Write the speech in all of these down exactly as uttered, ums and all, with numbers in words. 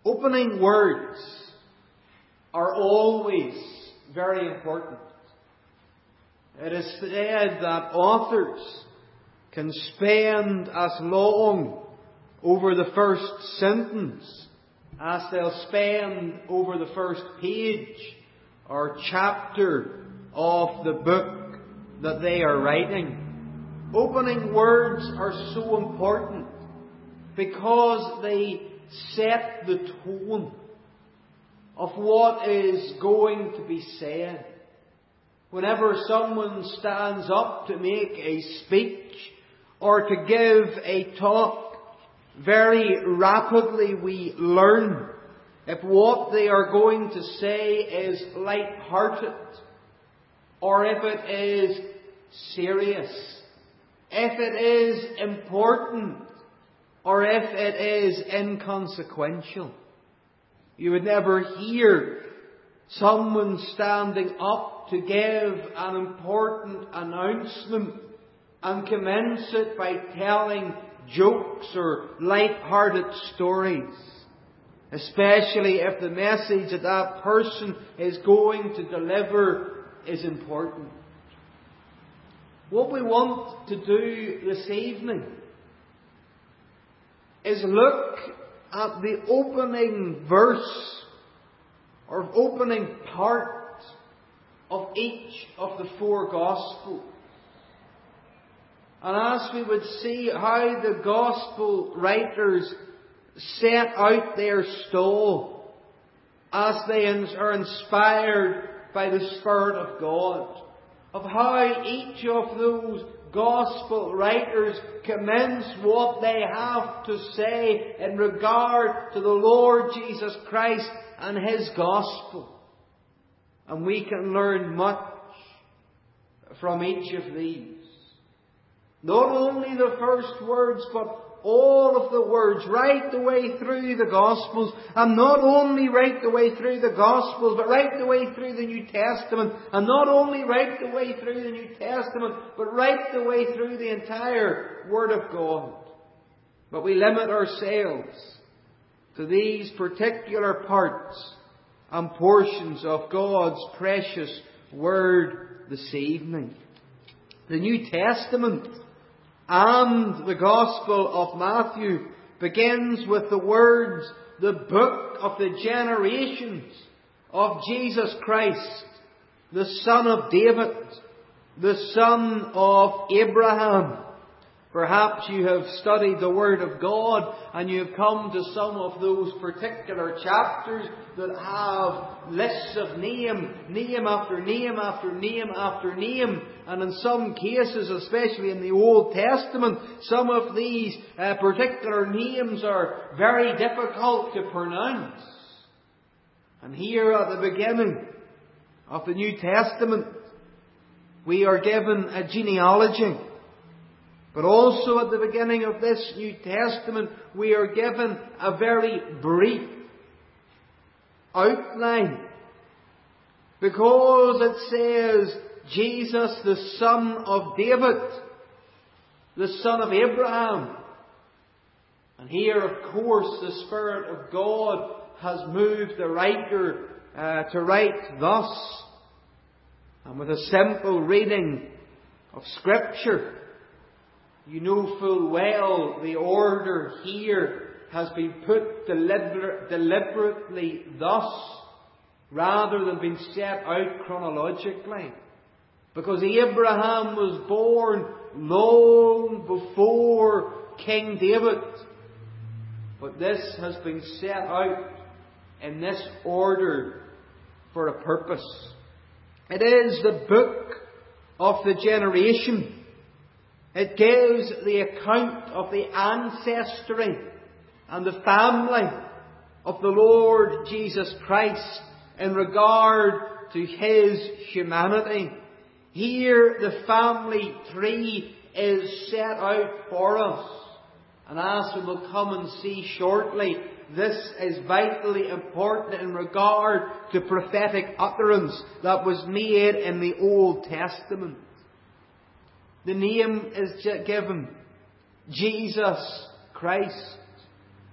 Opening words are always very important. It is said that authors can spend as long over the first sentence as they'll spend over the first page or chapter of the book that they are writing. Opening words are so important because they set the tone of what is going to be said. Whenever someone stands up to make a speech or to give a talk, very rapidly we learn if what they are going to say is light-hearted or if it is serious, if it is important or if it is inconsequential. You would never hear someone standing up to give an important announcement and commence it by telling jokes or light-hearted stories, especially if the message that that person is going to deliver is important. What we want to do this evening is look at the opening verse or opening part of each of the four Gospels. And as we would see how the Gospel writers set out their stall as they are inspired by the Spirit of God, of how each of those Gospel writers commence what they have to say in regard to the Lord Jesus Christ and His Gospel. And we can learn much from each of these. Not only the first words, but all of the words right the way through the Gospels. And not only right the way through the Gospels, but right the way through the New Testament. And not only right the way through the New Testament, but right the way through the entire Word of God. But we limit ourselves to these particular parts and portions of God's precious Word this evening. The New Testament and the Gospel of Matthew begins with the words, the book of the generations of Jesus Christ, the son of David, the son of Abraham. Perhaps you have studied the Word of God and you have come to some of those particular chapters that have lists of name, name after name after name after name. And in some cases, especially in the Old Testament, some of these uh, particular names are very difficult to pronounce. And here at the beginning of the New Testament, we are given a genealogy. But also at the beginning of this New Testament, we are given a very brief outline. Because it says, Jesus, the son of David, the son of Abraham. And here, of course, the Spirit of God has moved the writer uh, to write thus. And with a simple reading of Scripture, you know full well the order here has been put deliber- deliberately thus, rather than being set out chronologically. Because Abraham was born long before King David. But this has been set out in this order for a purpose. It is the book of the generation. It gives the account of the ancestry and the family of the Lord Jesus Christ in regard to His humanity. Here the family tree is set out for us. And as we will come and see shortly, this is vitally important in regard to prophetic utterance that was made in the Old Testament. The name is given, Jesus Christ.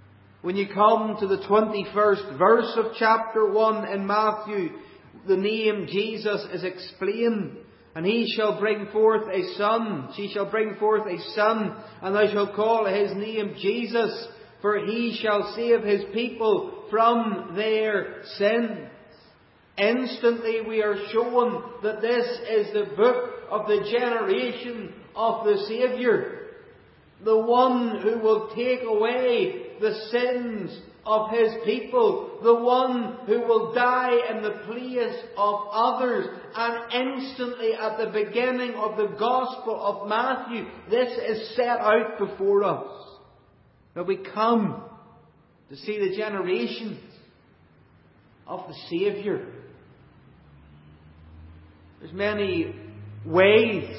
When you come to the twenty-first verse of chapter one in Matthew, the name Jesus is explained. And he shall bring forth a son, she shall bring forth a son, and thou shalt call his name Jesus, for he shall save his people from their sins. Instantly we are shown that this is the book of the generation of the Saviour, the one who will take away the sins of his people, the one who will die in the place of others. And instantly at the beginning of the Gospel of Matthew, this is set out before us. That we come to see the generations of the Saviour. There's many ways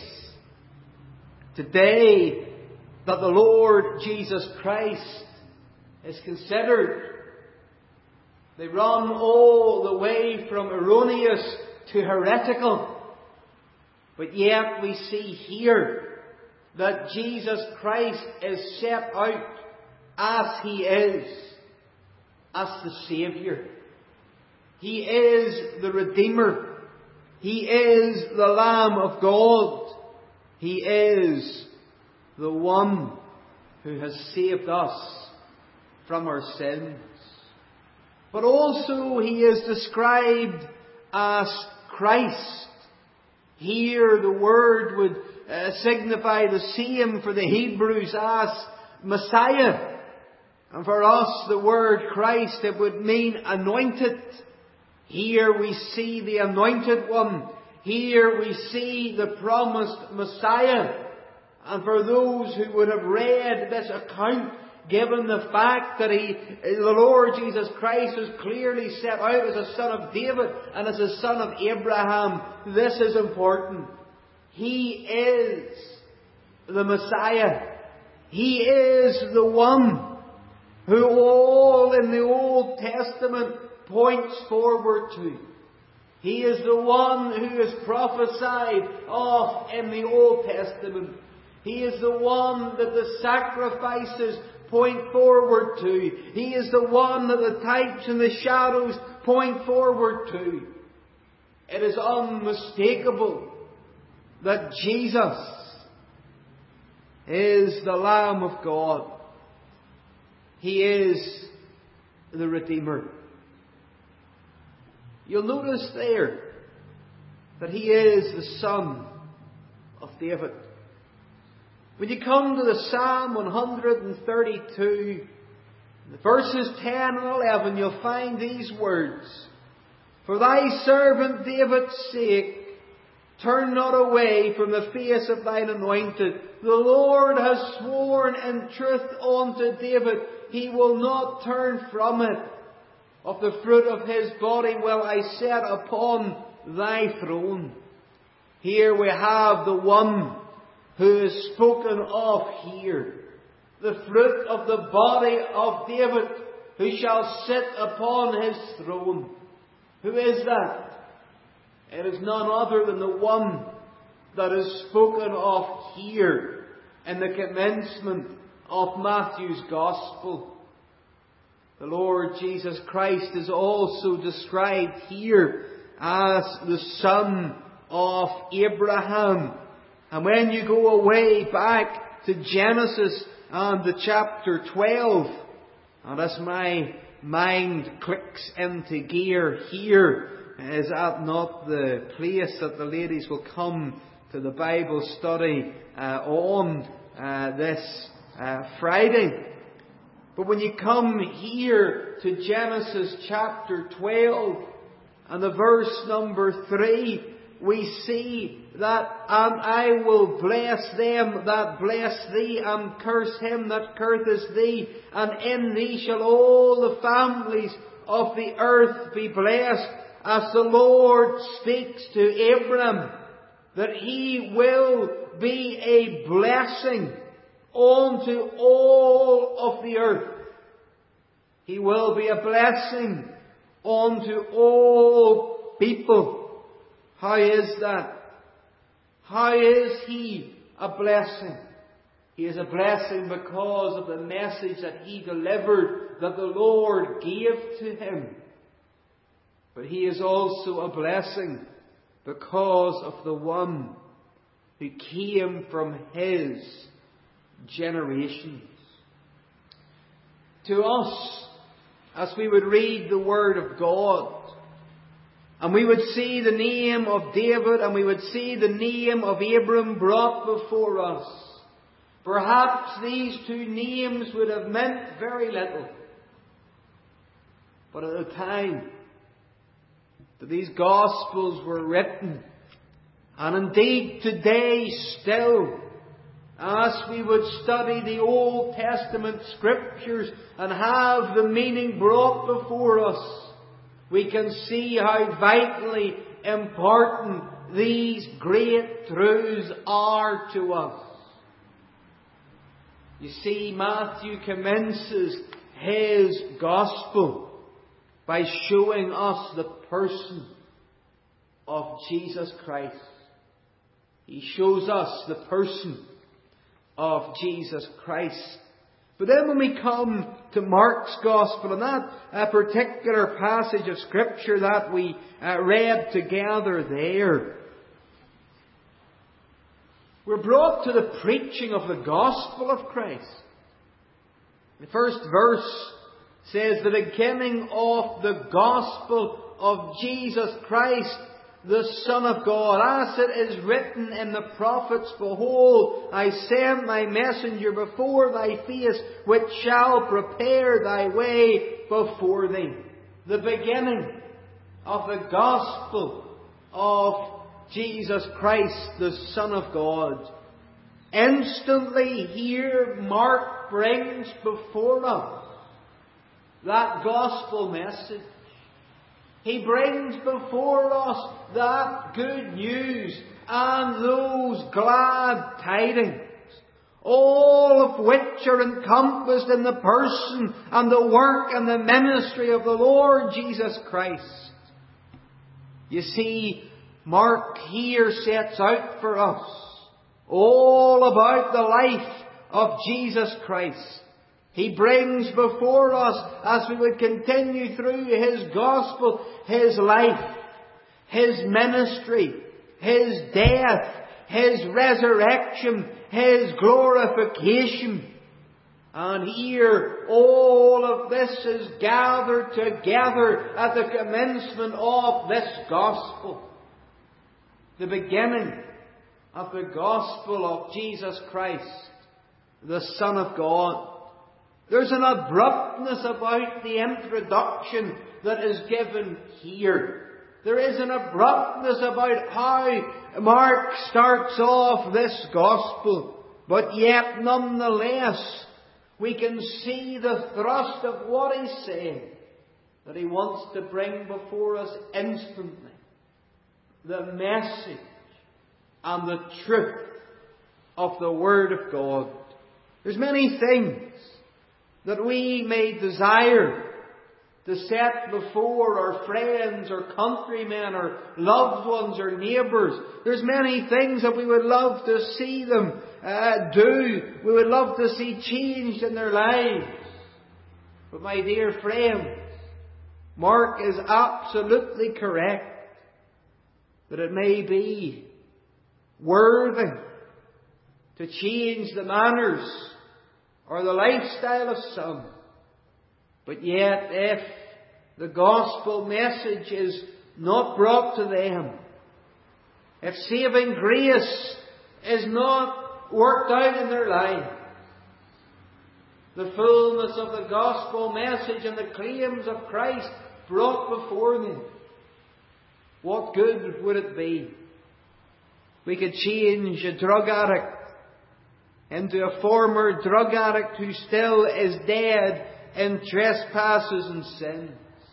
today that the Lord Jesus Christ is considered. They run all the way from erroneous to heretical. But yet we see here that Jesus Christ is set out as He is, as the Saviour. He is the Redeemer. He is the Lamb of God. He is the one who has saved us from our sins. But also He is described as Christ. Here the word would uh, signify the same for the Hebrews as Messiah. And for us the word Christ, it would mean anointed. Here we see the anointed one. Here we see the promised Messiah. And for those who would have read this account, given the fact that he, the Lord Jesus Christ is clearly set out as a son of David and as a son of Abraham, this is important. He is the Messiah. He is the one who all in the Old Testament points forward to. He is the one who is prophesied of in the Old Testament. He is the one that the sacrifices point forward to. He is the one that the types and the shadows point forward to. It is unmistakable that Jesus is the Lamb of God. He is the Redeemer. You'll notice there that He is the Son of David. When you come to the Psalm one thirty-two, verses ten and eleven, you'll find these words. For thy servant David's sake, turn not away from the face of thine anointed. The Lord has sworn in truth unto David, He will not turn from it. Of the fruit of His body will I set upon thy throne. Here we have the one who is spoken of here. The fruit of the body of David, who shall sit upon His throne. Who is that? It is none other than the one that is spoken of here in the commencement of Matthew's Gospel. The Lord Jesus Christ is also described here as the son of Abraham. And when you go away back to Genesis and to chapter twelve, and as my mind clicks into gear here, is that not the place that the ladies will come to the Bible study uh, on uh, this uh, Friday? But when you come here to Genesis chapter twelve and the verse number three, we see that, and I will bless them that bless thee, and curse him that curseth thee, and in thee shall all the families of the earth be blessed, as the Lord speaks to Abram, that he will be a blessing unto all of the earth. He will be a blessing unto all people. How is that? How is He a blessing? He is a blessing because of the message that he delivered, that the Lord gave to him. But he is also a blessing because of the one who came from his generations. To us, as we would read the Word of God, and we would see the name of David and we would see the name of Abram brought before us, perhaps these two names would have meant very little. But at the time that these Gospels were written, and indeed today still, as we would study the Old Testament Scriptures and have the meaning brought before us, we can see how vitally important these great truths are to us. You see, Matthew commences his Gospel by showing us the person of Jesus Christ. He shows us the person of Jesus Christ. But then when we come to Mark's Gospel, and that uh, particular passage of Scripture that we uh, read together there, we're brought to the preaching of the Gospel of Christ. The first verse says, the beginning of the Gospel of Jesus Christ, the Son of God. As it is written in the prophets, behold, I send my messenger before thy face, which shall prepare thy way before thee. The beginning of the Gospel of Jesus Christ, the Son of God. Instantly here Mark brings before us that Gospel message. He brings before us that good news and those glad tidings, all of which are encompassed in the person and the work and the ministry of the Lord Jesus Christ. You see, Mark here sets out for us all about the life of Jesus Christ. He brings before us, as we would continue through His Gospel, His life, His ministry, His death, His resurrection, His glorification. And here, all of this is gathered together at the commencement of this Gospel. The beginning of the Gospel of Jesus Christ, the Son of God. There's an abruptness about the introduction that is given here. There is an abruptness about how Mark starts off this Gospel. But yet, nonetheless, we can see the thrust of what he's saying, that he wants to bring before us instantly the message and the truth of the Word of God. There's many things that we may desire to set before our friends or countrymen or loved ones or neighbours. There's many things that we would love to see them uh, do. We would love to see changed in their lives. But my dear friends, Mark is absolutely correct that it may be worthy to change the manners or the lifestyle of some. But yet, if the gospel message is not brought to them, if saving grace is not worked out in their lives, the fullness of the gospel message and the claims of Christ brought before them, what good would it be? We could change a drug addict into a former drug addict who still is dead in trespasses and sins.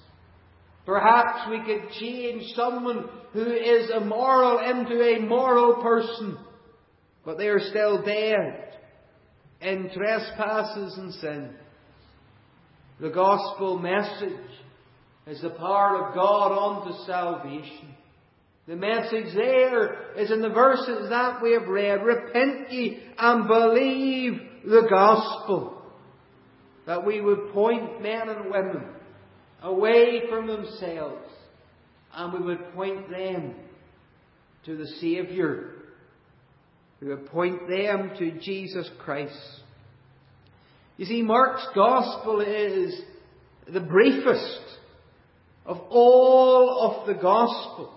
Perhaps we could change someone who is immoral into a moral person, but they are still dead in trespasses and sins. The gospel message is the power of God unto salvation. The message there is in the verses that we have read. Repent ye and believe the gospel. That we would point men and women away from themselves, and we would point them to the Saviour. We would point them to Jesus Christ. You see, Mark's Gospel is the briefest of all of the Gospels.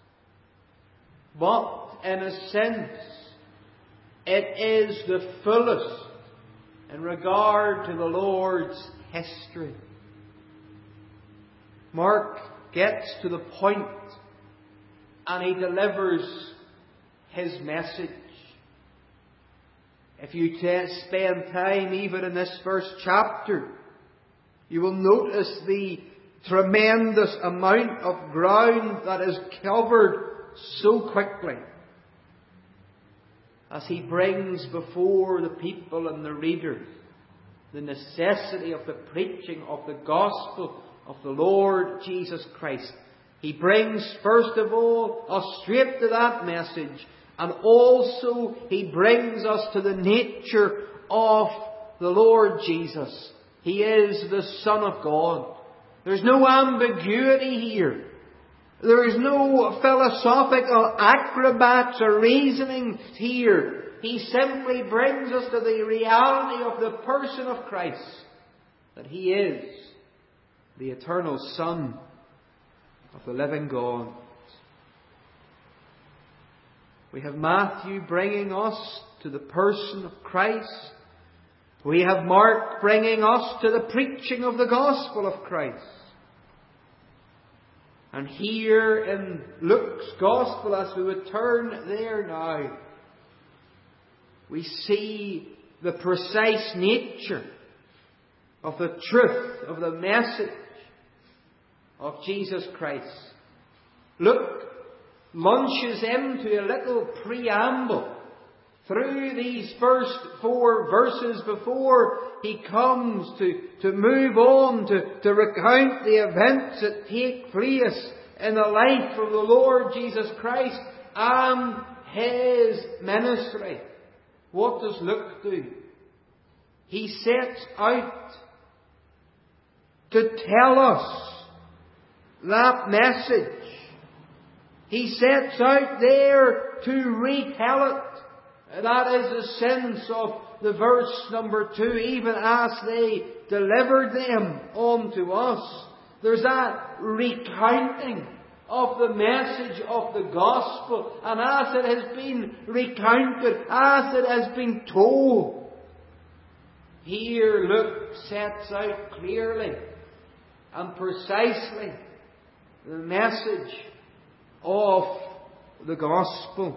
But, in a sense, it is the fullest in regard to the Lord's history. Mark gets to the point and he delivers his message. If you t- spend time even in this first chapter, you will notice the tremendous amount of ground that is covered so quickly, as he brings before the people and the readers the necessity of the preaching of the gospel of the Lord Jesus Christ. He brings, first of all, us straight to that message, and also he brings us to the nature of the Lord Jesus. He is the Son of God. There's no ambiguity here. There is no philosophical acrobats or reasoning here. He simply brings us to the reality of the person of Christ, that He is the eternal Son of the living God. We have Matthew bringing us to the person of Christ. We have Mark bringing us to the preaching of the gospel of Christ. And here in Luke's Gospel, as we would turn there now, we see the precise nature of the truth of the message of Jesus Christ. Luke launches into a little preamble through these first four verses before he comes to, to move on to, to recount the events that take place in the life of the Lord Jesus Christ and His ministry. What does Luke do? He sets out to tell us that message. He sets out there to retell it. That is the sense of the verse number two. Even as they delivered them unto us, there's that recounting of the message of the gospel. And as it has been recounted, as it has been told, here Luke sets out clearly and precisely the message of the gospel.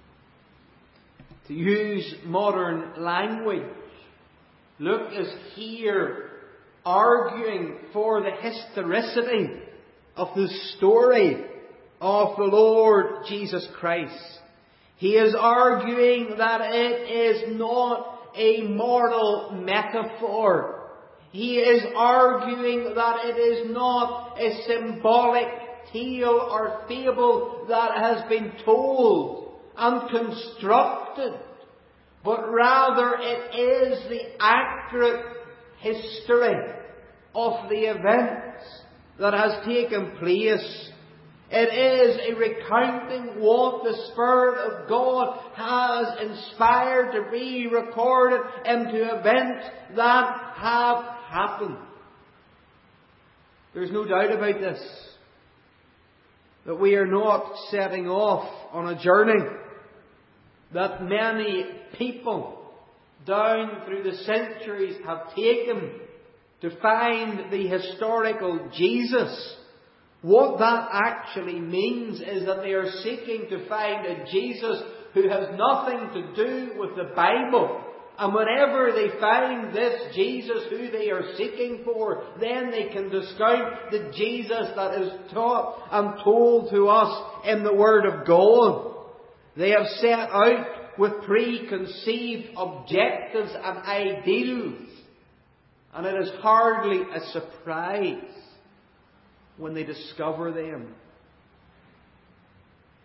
To use modern language, Luke is here arguing for the historicity of the story of the Lord Jesus Christ. He is arguing that it is not a moral metaphor. He is arguing that it is not a symbolic tale or fable that has been told and constructed, but rather it is the accurate history of the events that has taken place. It is a recounting what the Spirit of God has inspired to be recorded into events that have happened. There's no doubt about this, that we are not setting off on a journey that many people down through the centuries have taken to find the historical Jesus. What that actually means is that they are seeking to find a Jesus who has nothing to do with the Bible. And whenever they find this Jesus who they are seeking for, then they can discount the Jesus that is taught and told to us in the Word of God. They have set out with preconceived objectives and ideals. And it is hardly a surprise when they discover them.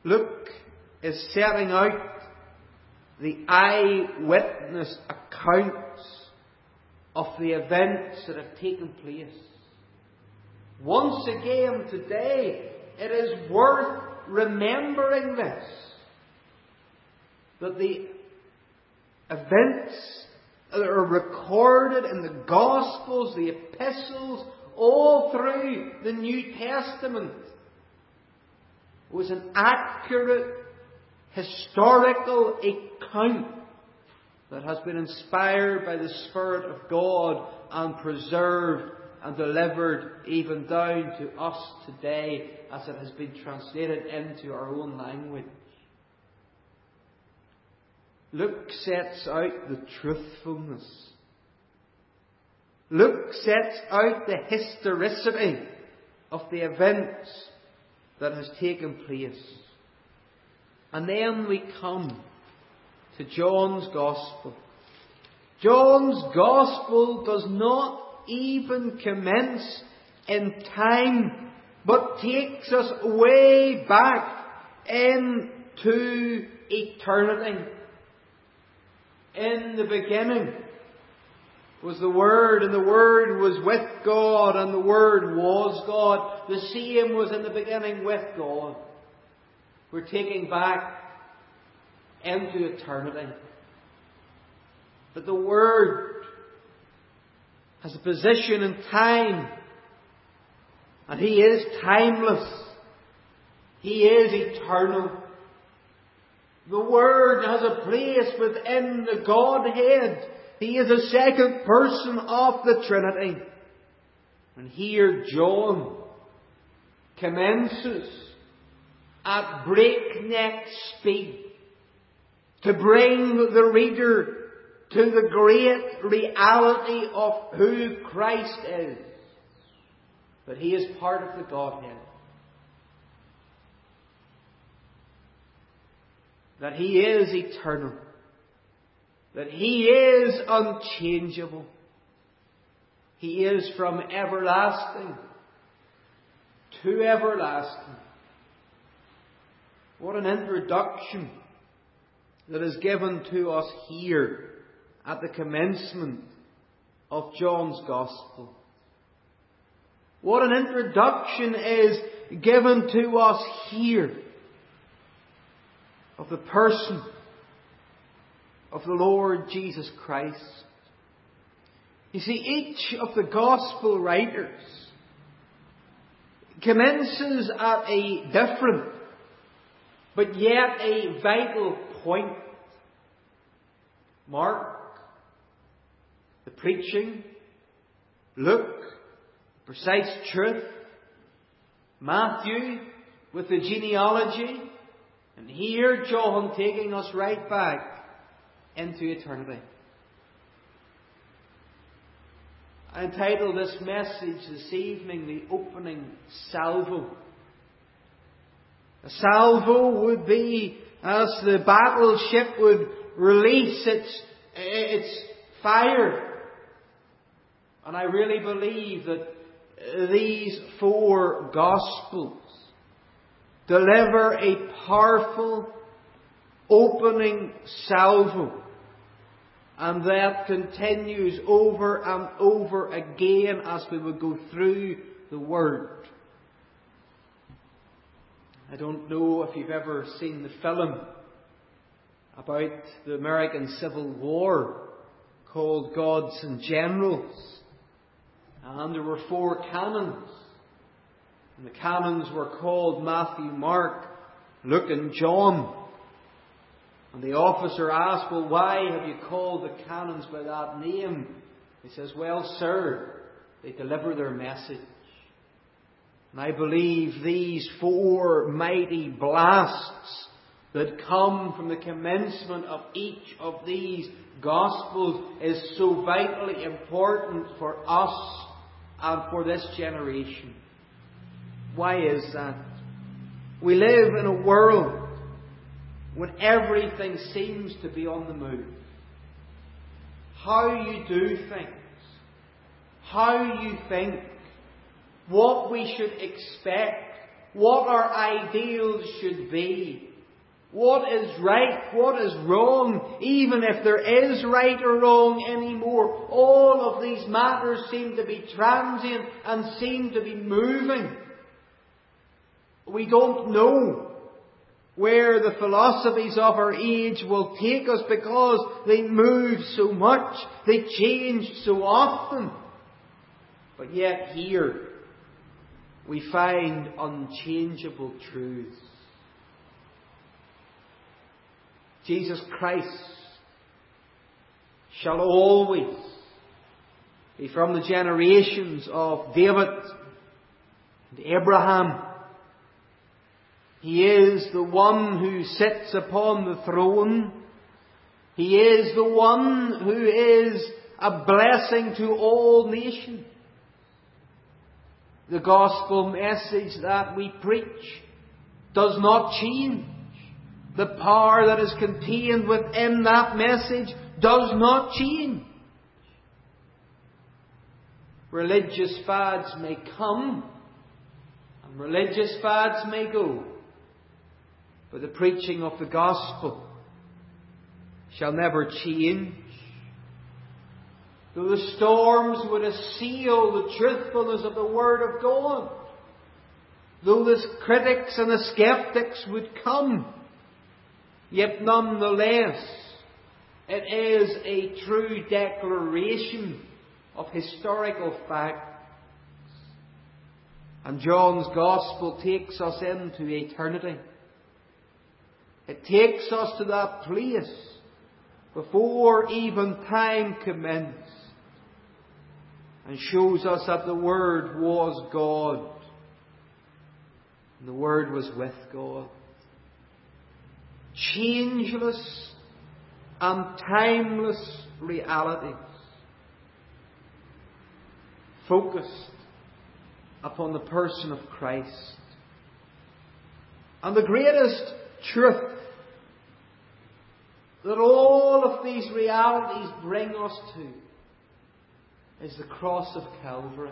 Luke is setting out the eyewitness accounts of the events that have taken place. Once again today, it is worth remembering this, that the events that are recorded in the Gospels, the epistles, all through the New Testament, was an accurate historical account that has been inspired by the Spirit of God and preserved and delivered even down to us today as it has been translated into our own language. Luke sets out the truthfulness. Luke sets out the historicity of the events that has taken place. And then we come to John's Gospel. John's Gospel does not even commence in time, but takes us way back into eternity. In the beginning was the Word, and the Word was with God, and the Word was God. The same was in the beginning with God. We're taking back into eternity. But the Word has a position in time, and He is timeless. He is eternal. The Word has a place within the Godhead. He is a second person of the Trinity. And here John commences at breakneck speed to bring the reader to the great reality of who Christ is. That He is part of the Godhead. That He is eternal. That He is unchangeable. He is from everlasting to everlasting. What an introduction that is given to us here at the commencement of John's Gospel. What an introduction is given to us here of the person of the Lord Jesus Christ. You see, each of the Gospel writers commences at a different but yet a vital point. Mark, the preaching. Luke, precise truth. Matthew, with the genealogy. And here John taking us right back into eternity. I entitled this message this evening, The Opening Salvo. A salvo would be as the battleship would release its, its fire. And I really believe that these four Gospels deliver a powerful opening salvo. And that continues over and over again as we would go through the Word. I don't know if you've ever seen the film about the American Civil War called Gods and Generals. And there were four canons. And the canons were called Matthew, Mark, Luke and John. And the officer asked, well, why have you called the canons by that name? He says, well, sir, they deliver their message. And I believe these four mighty blasts that come from the commencement of each of these Gospels is so vitally important for us and for this generation. Why is that? We live in a world when everything seems to be on the move. How you do things, how you think, what we should expect, what our ideals should be. What is right, what is wrong, even if there is right or wrong anymore. All of these matters seem to be transient and seem to be moving. We don't know where the philosophies of our age will take us because they move so much, they change so often. But yet here we find unchangeable truths. Jesus Christ shall always be from the generations of David and Abraham. He is the one who sits upon the throne. He is the one who is a blessing to all nations. The gospel message that we preach does not change. The power that is contained within that message does not change. Religious fads may come and religious fads may go, but the preaching of the gospel shall never change. Though the storms would assail the truthfulness of the Word of God, though the critics and the skeptics would come, yet nonetheless, it is a true declaration of historical facts. And John's Gospel takes us into eternity. It takes us to that place before even time commenced and shows us that the Word was God. And the Word was with God. Changeless and timeless realities focused upon the person of Christ. And the greatest truth that all of these realities bring us to is the cross of Calvary.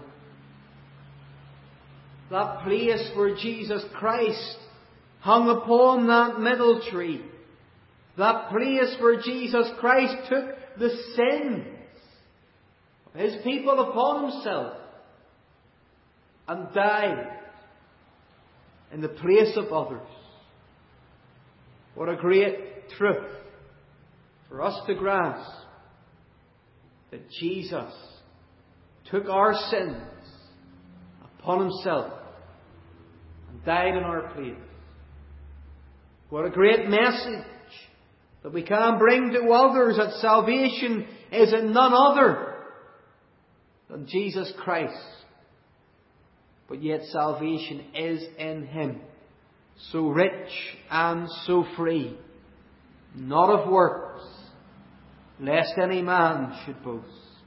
That place where Jesus Christ hung upon that middle tree. That place where Jesus Christ took the sins of His people upon Himself and died in the place of others. What a great truth for us to grasp, that Jesus took our sins upon Himself and died in our place. What a great message that we can bring to others, that salvation is in none other than Jesus Christ. But yet salvation is in Him, so rich and so free, not of works, lest any man should boast.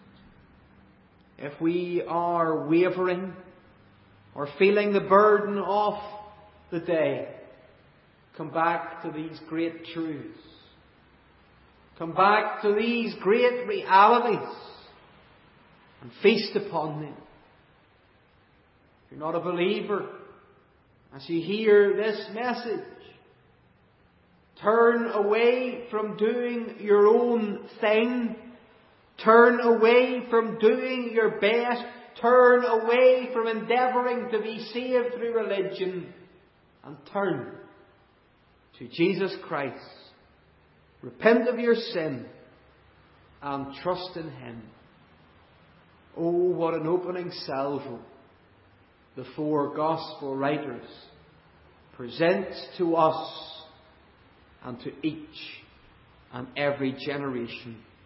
If we are wavering or feeling the burden of the day, come back to these great truths. Come back to these great realities and feast upon them. If you're not a believer, as you hear this message, turn away from doing your own thing. Turn away from doing your best. Turn away from endeavouring to be saved through religion. And turn to Jesus Christ. Repent of your sin and trust in Him. Oh, what an opening salvo the four Gospel writers present to us and to each and every generation.